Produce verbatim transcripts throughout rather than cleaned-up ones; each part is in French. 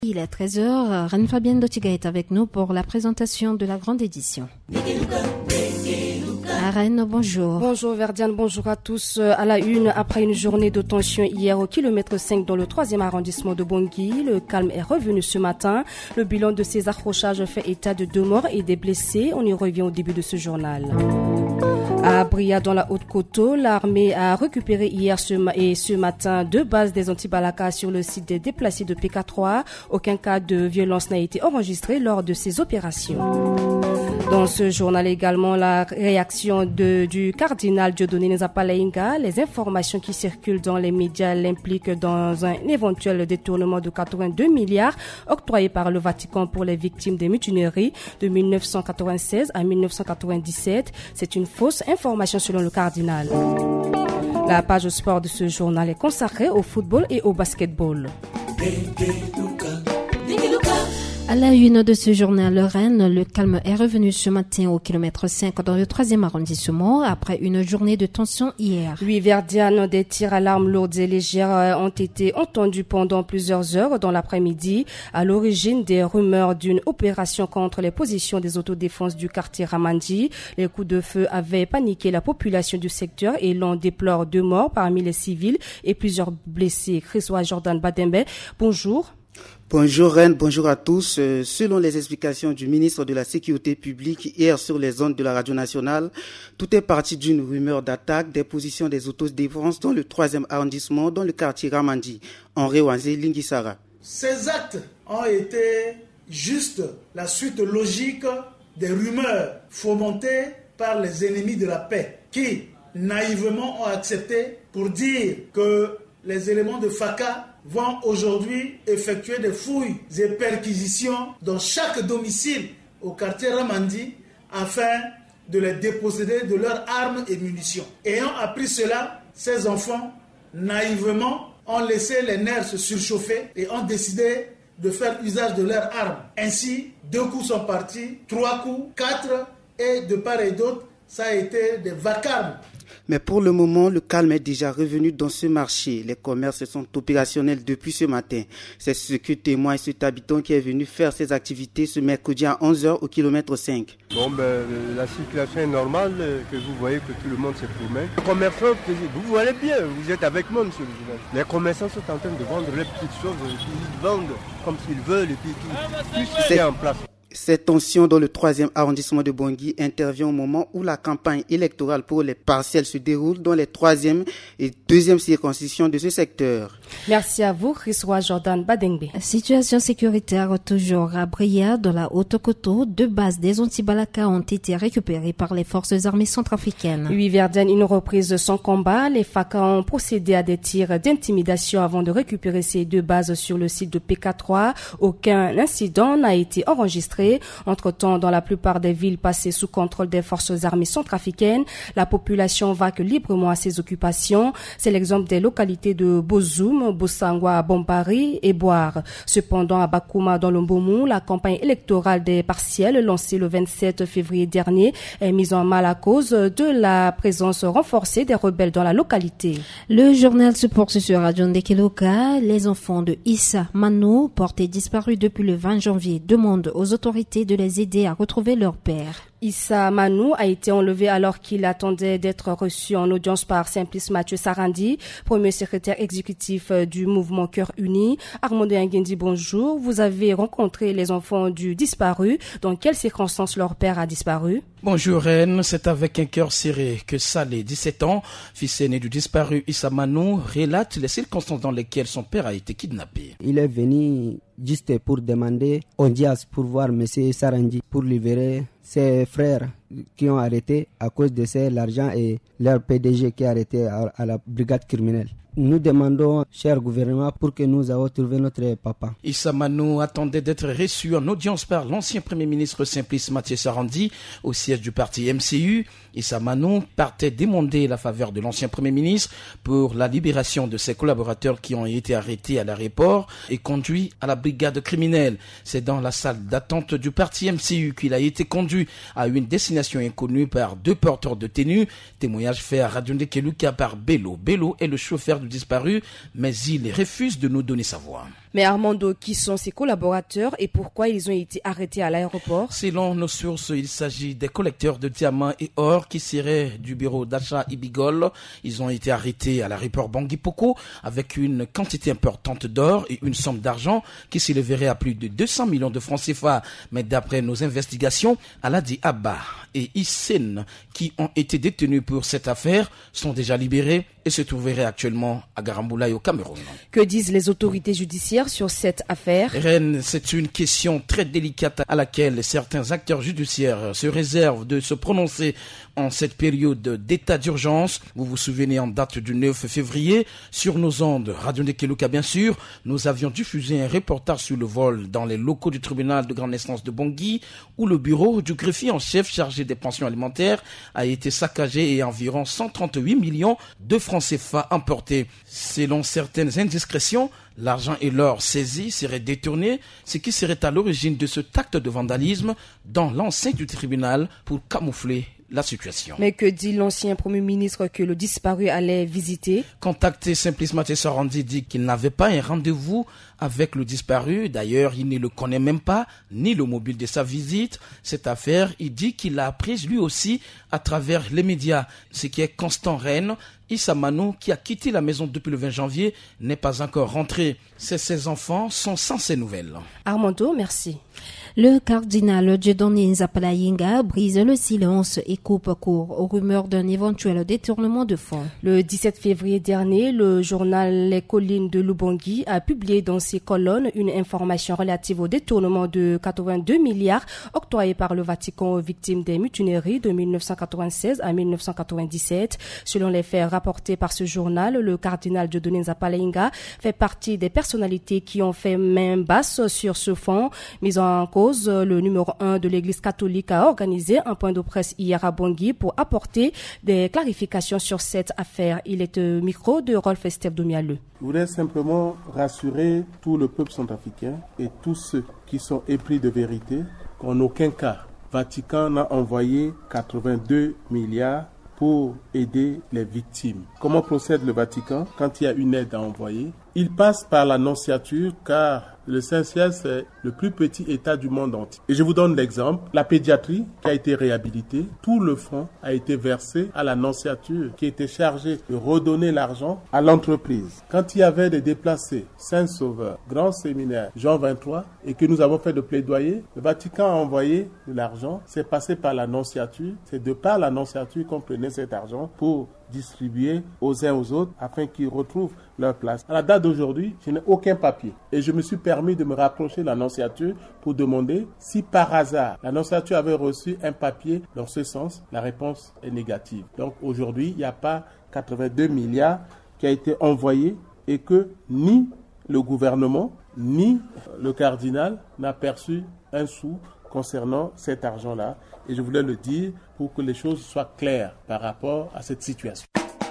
Il est treize heures, Reine Fabienne Dotiga est avec nous pour la présentation de la grande édition. À Rennes, bonjour. Bonjour Verdiane, bonjour à tous. À la une, après une journée de tension hier au kilomètre cinq dans le troisième arrondissement de Bangui, le calme est revenu ce matin. Le bilan de ces accrochages fait état de deux morts et des blessés. On y revient au début de ce journal. À Bria, dans la Haute-Koto, l'armée a récupéré hier ce ma- et ce matin deux bases des anti-Balaka sur le site des déplacés de P K trois. Aucun cas de violence n'a été enregistré lors de ces opérations. Dans ce journal également, la réaction de, du cardinal Dieudonné Nzapalainga. Les informations qui circulent dans les médias l'impliquent dans un éventuel détournement de quatre-vingt-deux milliards octroyés par le Vatican pour les victimes des mutineries de mille neuf cent quatre-vingt-seize à mille neuf cent quatre-vingt-dix-sept. C'est une fausse information selon le cardinal. La page sport de ce journal est consacrée au football et au basketball. À la une de ce journal, le Rennes, le calme est revenu ce matin au kilomètre cinq dans le troisième arrondissement après une journée de tension hier. Oui, Verdiane, des tirs à l'arme lourdes et légères ont été entendus pendant plusieurs heures dans l'après-midi à l'origine des rumeurs d'une opération contre les positions des autodéfenses du quartier Ramandi. Les coups de feu avaient paniqué la population du secteur et l'on déplore deux morts parmi les civils et plusieurs blessés. Chrisois Jordan Badembe, bonjour. Bonjour Reine, bonjour à tous. Euh, selon les explications du ministre de la Sécurité publique hier sur les ondes de la radio nationale, tout est parti d'une rumeur d'attaque des positions des autodéfenses dans le troisième arrondissement, dans le quartier Ramandi, en Rewanzé, Linguisara. Ces actes ont été juste la suite logique des rumeurs fomentées par les ennemis de la paix qui, naïvement, ont accepté pour dire que les éléments de F A C A vont aujourd'hui effectuer des fouilles et perquisitions dans chaque domicile au quartier Ramandi afin de les déposséder de leurs armes et munitions. Ayant appris cela, ces enfants, naïvement, ont laissé les nerfs se surchauffer et ont décidé de faire usage de leurs armes. Ainsi, deux coups sont partis, trois coups, quatre, et de part et d'autre, ça a été des vacarmes. Mais pour le moment, le calme est déjà revenu dans ce marché. Les commerces sont opérationnels depuis ce matin. C'est ce que témoigne cet habitant qui est venu faire ses activités ce mercredi à onze heures au kilomètre cinq. Bon, ben, la circulation est normale, que vous voyez que tout le monde se promène. Les commerçants, vous voyez bien, vous êtes avec moi, monsieur le journaliste. Les commerçants sont en train de vendre les petites choses, ils vendent comme s'ils veulent et puis tout, tout c'est en place. Cette tension dans le troisième arrondissement de Bangui intervient au moment où la campagne électorale pour les partiels se déroule dans les troisième et deuxième circonscriptions de ce secteur. Merci à vous, Chrisois Jordan Badengbe. Situation sécuritaire toujours à Bria, dans la Haute-Koto. Deux bases des anti-Balaka ont été récupérées par les forces armées centrafricaines. Oui, Verdiane, une reprise sans combat. Les F A C A ont procédé à des tirs d'intimidation avant de récupérer ces deux bases sur le site de P K trois. Aucun incident n'a été enregistré. Entre-temps, dans la plupart des villes passées sous contrôle des forces armées centrafricaines, la population vaque librement à ses occupations. C'est l'exemple des localités de Bozoum, Bossangwa, Bombari et Boire. Cependant, à Bakouma, dans le Mbomou, la campagne électorale des partiels, lancée le vingt-sept février dernier, est mise en mal à cause de la présence renforcée des rebelles dans la localité. Le journal se poursuit sur Radio Ndekeloka. Les enfants de Issa Manou, portés disparus depuis le vingt janvier, demandent aux autorités de les aider à retrouver leur père. Issa Manou a été enlevé alors qu'il attendait d'être reçu en audience par Simplice Mathieu Sarandi, premier secrétaire exécutif du mouvement Cœur Uni. Armando Nguendi, bonjour. Vous avez rencontré les enfants du disparu. Dans quelles circonstances leur père a disparu? Bonjour Reine, c'est avec un cœur serré que Salé, dix-sept ans, fils aîné du disparu Issa Manou, relate les circonstances dans lesquelles son père a été kidnappé. Il est venu juste pour demander audience pour voir M. Sarandi, pour libérer ses frères qui ont arrêté à cause de c'est l'argent et leur P D G qui a arrêté à, à la brigade criminelle. Nous demandons, cher gouvernement, pour que nous ayons trouvé notre papa. Issa Manou attendait d'être reçu en audience par l'ancien Premier ministre Simplice Mathieu Sarandi au siège du parti M C U. Issa Manou partait demander la faveur de l'ancien Premier ministre pour la libération de ses collaborateurs qui ont été arrêtés à l'aéroport et conduits à la brigade criminelle. C'est dans la salle d'attente du parti M C U qu'il a été conduit à une destination inconnue par deux porteurs de tenue. Témoignage fait à Radio Ndekeluka par Bello. Bello est le chauffeur du disparu, mais il refuse de nous donner sa voix. Mais Armando, qui sont ses collaborateurs et pourquoi ils ont été arrêtés à l'aéroport? Selon nos sources, il s'agit des collecteurs de diamants et or qui seraient du bureau d'achat Ibigol. Ils ont été arrêtés à l'aéroport Bangui Poko avec une quantité importante d'or et une somme d'argent qui s'élèverait à plus de deux cents millions de francs C F A. Mais d'après nos investigations, Aladi Abba et Hissène, qui ont été détenus pour cette affaire, sont déjà libérés et se trouveraient actuellement à Garamboulaye au Cameroun. Que disent les autorités judiciaires sur cette affaire? Reine, c'est une question très délicate à laquelle certains acteurs judiciaires se réservent de se prononcer en cette période d'état d'urgence. Vous vous souvenez, en date du neuf février, sur nos ondes, Radio Ndekelouka bien sûr, nous avions diffusé un reportage sur le vol dans les locaux du tribunal de grande instance de Bangui, où le bureau du greffier en chef chargé des pensions alimentaires a été saccagé et environ cent trente-huit millions de francs C F A emportés. Selon certaines indiscrétions, l'argent et l'or saisis seraient détournés, ce qui serait à l'origine de ce acte de vandalisme dans l'enceinte du tribunal pour camoufler la situation. Mais que dit l'ancien Premier ministre que le disparu allait visiter? Contacté, Simplice Mathieu Sarandi dit qu'il n'avait pas un rendez-vous avec le disparu. D'ailleurs, il ne le connaît même pas, ni le mobile de sa visite. Cette affaire, il dit qu'il l'a apprise lui aussi à travers les médias. Ce qui est Constant Rennes, Issa Manou, qui a quitté la maison depuis le vingt janvier, n'est pas encore rentré. Ses, ses enfants sont sans ces nouvelles. Armando, merci. Le cardinal Dieudonné Nzapala-Yinga brise le silence et coupe court aux rumeurs d'un éventuel détournement de fonds. Le dix-sept février dernier, le journal Les Collines de Lubangui a publié dans ses colonnes une information relative au détournement de quatre-vingt-deux milliards octroyés par le Vatican aux victimes des mutineries de mille neuf cent quatre-vingt-seize à mille neuf cent quatre-vingt-dix-sept. Selon les faits rapportés par ce journal, le cardinal Dieudonné Nzapala-Yinga fait partie des personnalités qui ont fait main basse sur ce fonds, mis en cause. Le numéro un de l'Église catholique a organisé un point de presse hier à Bangui pour apporter des clarifications sur cette affaire. Il est au micro de Rolf Esteve Domialeux. Je voudrais simplement rassurer tout le peuple centrafricain et tous ceux qui sont épris de vérité qu'en aucun cas, Vatican n'a envoyé quatre-vingt-deux milliards pour aider les victimes. Comment procède le Vatican quand il y a une aide à envoyer? Il passe par l'annonciature car le Saint-Siège, c'est le plus petit État du monde entier. Et je vous donne l'exemple. La pédiatrie qui a été réhabilitée, tout le fonds a été versé à l'annonciature qui était chargée de redonner l'argent à l'entreprise. Quand il y avait des déplacés, Saint-Sauveur, Grand Séminaire, Jean vingt-trois, et que nous avons fait de plaidoyer, le Vatican a envoyé de l'argent, c'est passé par l'annonciature, c'est de par l'annonciature qu'on prenait cet argent pour distribuer aux uns aux autres afin qu'ils retrouvent leur place. À la date d'aujourd'hui, je n'ai aucun papier et je me suis permis de me rapprocher de l'annonciature pour demander si par hasard l'annonciature avait reçu un papier dans ce sens. La réponse est négative. Donc aujourd'hui, il n'y a pas quatre-vingt-deux milliards qui a été envoyé et que ni le gouvernement ni le cardinal n'a perçu un sou concernant cet argent-là. Et je voulais le dire pour que les choses soient claires par rapport à cette situation.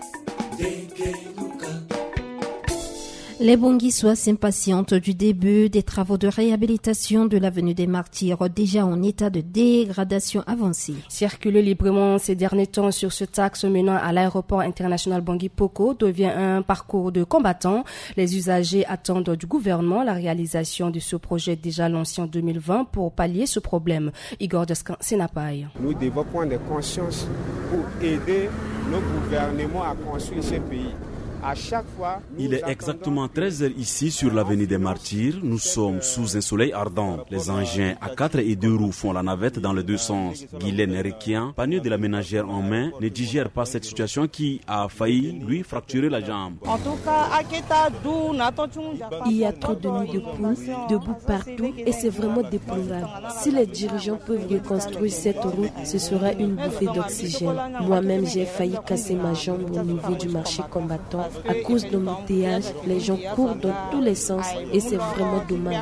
Les Bonguissois s'impatientent du début des travaux de réhabilitation de l'avenue des Martyrs, déjà en état de dégradation avancée. Circuler librement ces derniers temps sur ce axe menant à l'aéroport international Bangui Poko devient un parcours de combattants. Les usagers attendent du gouvernement la réalisation de ce projet déjà lancé en deux mille vingt pour pallier ce problème. Igor Descan, Sénapaï. Nous devons prendre conscience pour aider nos gouvernements à construire ce pays. À chaque fois, il est exactement treize heures ici sur l'avenue des Martyrs. Nous sommes sous un soleil ardent. Les engins à quatre et deux roues font la navette dans les deux sens. Guylaine Rikian, panier de la ménagère en main, ne digère pas cette situation qui a failli lui fracturer la jambe. En tout cas, à Keta, il y a trop de nids de poules, debout partout et c'est vraiment déplorable. Si les dirigeants peuvent reconstruire cette route, ce sera une bouffée d'oxygène. Moi-même, j'ai failli casser ma jambe au niveau du marché combattant. À cause de l'embouteillage, les gens courent dans tous les sens et c'est vraiment dommage.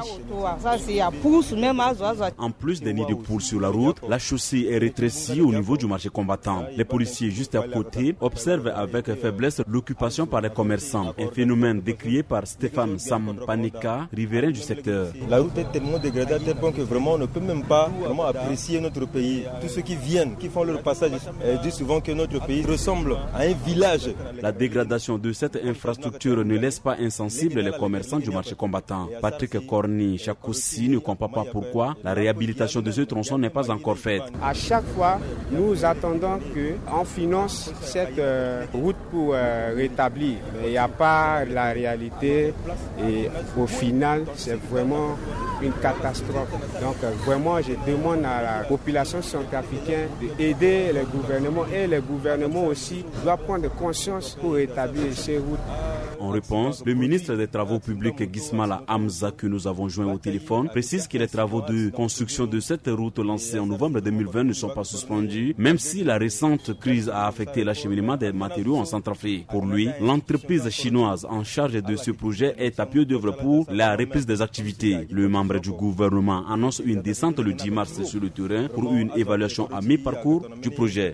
En plus des nids de poules sur la route, la chaussée est rétrécie au niveau du marché combattant. Les policiers juste à côté observent avec faiblesse l'occupation par les commerçants. Un phénomène décrié par Stéphane Sampanika, riverain du secteur. La route est tellement dégradée à tel point que vraiment on ne peut même pas vraiment apprécier notre pays. Tous ceux qui viennent, qui font leur passage, disent souvent que notre pays ressemble à un village. La dégradation de cette infrastructure ne laisse pas insensibles les commerçants du marché combattant. Patrick Corny Chakoussi ne comprend pas pourquoi la réhabilitation de ce tronçon n'est pas encore faite. À chaque fois, nous attendons qu'on finance cette euh, route pour euh, rétablir. Mais il n'y a pas la réalité et au final, c'est vraiment une catastrophe. Donc euh, vraiment, je demande à la population centrafricaine d'aider les gouvernements et les gouvernements aussi doivent prendre conscience pour rétablir ces routes. En réponse, le ministre des Travaux publics Gismala Hamza, que nous avons joint au téléphone, précise que les travaux de construction de cette route lancée en novembre deux mille vingt ne sont pas suspendus, même si la récente crise a affecté l'acheminement des matériaux en Centrafrique. Pour lui, l'entreprise chinoise en charge de ce projet est à pied d'œuvre pour la reprise des activités. Le membre du gouvernement annonce une descente le dix mars sur le terrain pour une évaluation à mi-parcours du projet.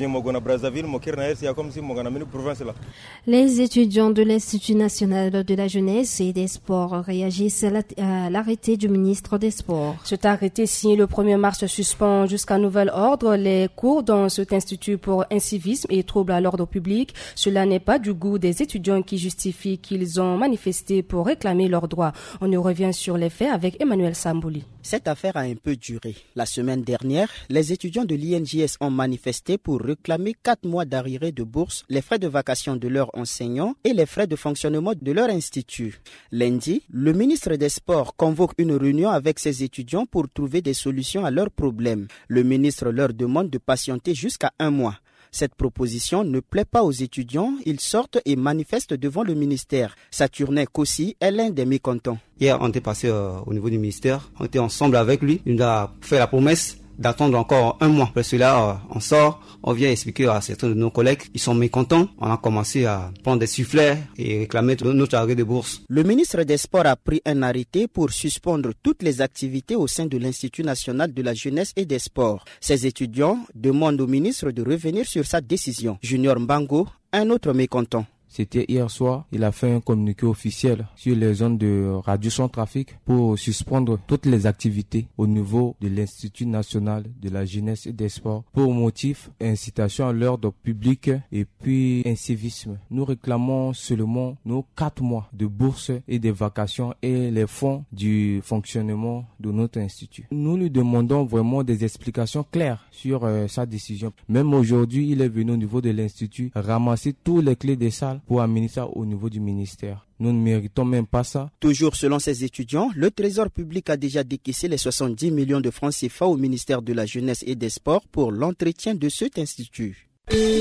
Les étudiants de l'Institut national de la jeunesse et des sports réagissent à l'arrêté du ministre des Sports. Cet arrêté signé le premier mars suspend jusqu'à nouvel ordre les cours dans cet institut pour incivisme et troubles à l'ordre public. Cela n'est pas du goût des étudiants qui justifient qu'ils ont manifesté pour réclamer leurs droits. On y revient sur les faits avec Emmanuel Sambouli. Cette affaire a un peu duré. La semaine dernière, les étudiants de l'I N J S ont manifesté pour réclamer quatre mois d'arriérés de bourse, les frais de vacation de leurs enseignants et les frais de fonctionnement de leur institut. Lundi, le ministre des Sports convoque une réunion avec ses étudiants pour trouver des solutions à leurs problèmes. Le ministre leur demande de patienter jusqu'à un mois. Cette proposition ne plaît pas aux étudiants, ils sortent et manifestent devant le ministère. Saturnin Kossi est l'un des mécontents. Hier, on était passé euh, au niveau du ministère, on était ensemble avec lui, il nous a fait la promesse d'attendre encore un mois. Parce que là, euh, on sort, on vient expliquer à certains de nos collègues, ils sont mécontents. On a commencé à prendre des sifflets et réclamer notre arrêt de bourse. Le ministre des Sports a pris un arrêté pour suspendre toutes les activités au sein de l'Institut national de la jeunesse et des sports. Ces étudiants demandent au ministre de revenir sur sa décision. Junior Mbango, un autre mécontent. C'était hier soir, il a fait un communiqué officiel sur les zones de radio Centrafrique pour suspendre toutes les activités au niveau de l'Institut national de la jeunesse et des sports pour motif incitation à l'ordre public et puis incivisme. Nous réclamons seulement nos quatre mois de bourse et des vacations et les fonds du fonctionnement de notre institut. Nous lui demandons vraiment des explications claires sur euh, sa décision. Même aujourd'hui, il est venu au niveau de l'institut ramasser tous les clés des salles pour amener ça au niveau du ministère. Nous ne méritons même pas ça. Toujours selon ces étudiants, le Trésor public a déjà décaissé les soixante-dix millions de francs C F A au ministère de la Jeunesse et des Sports pour l'entretien de cet institut.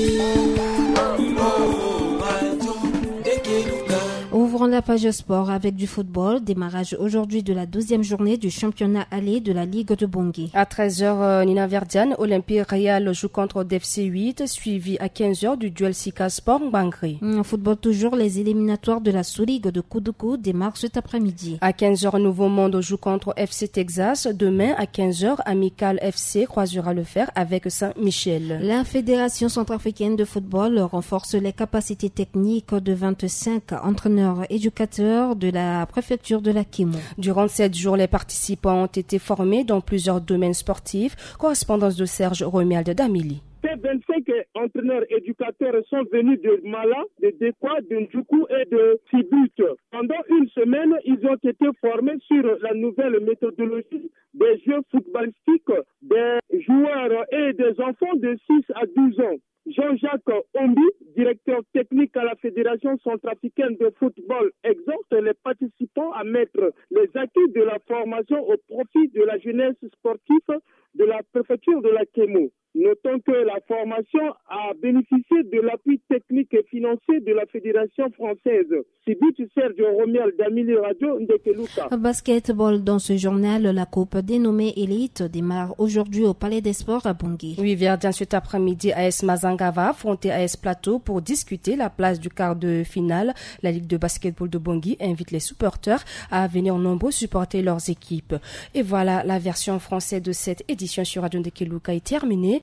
Ouvrons la page sport avec du football. Démarrage aujourd'hui de la douzième journée du championnat aller de la Ligue de Bangui. À treize heures, Nina Verdiane, Olympique Real joue contre D F C huit, suivi à quinze heures du duel Sika Sport Bangri. En football toujours, les éliminatoires de la sous-ligue de Koudougou démarrent cet après-midi. À quinze heures, Nouveau Monde joue contre F C Texas. Demain, à quinze heures, Amical F C croisera le fer avec Saint-Michel. La Fédération centrafricaine de football renforce les capacités techniques de vingt-cinq entraîneurs éducateurs de la préfecture de la Kémo. Durant sept jours, les participants ont été formés dans plusieurs domaines sportifs. Correspondance de Serge Romuald d'Amélie. Ces vingt-cinq entraîneurs éducateurs sont venus de Mala, de Dekwa, de Ndjoukou et de Sibut. Pendant une semaine, ils ont été formés sur la nouvelle méthodologie des jeux footballistiques des joueurs et des enfants de six à douze ans. Jean-Jacques Ombi, directeur technique à la Fédération centrafricaine de football, exhorte les participants à mettre les acquis de la formation au profit de la jeunesse sportive de la préfecture de la Kémo. Notons que la formation a bénéficié de l'appui technique et financier de la Fédération française. Sibut Sergio Romial d'Amili Radio Ndekeluka. Basketball dans ce journal, la coupe dénommée Elite démarre aujourd'hui au Palais des Sports à Bangui. Oui, Verdun cet après-midi, A S Mazanga va affronter A S Plateau pour discuter la place du quart de finale. La Ligue de basketball de Bangui invite les supporters à venir nombreux supporter leurs équipes. Et voilà, la version française de cette édition sur Radio Ndekeluka est terminée.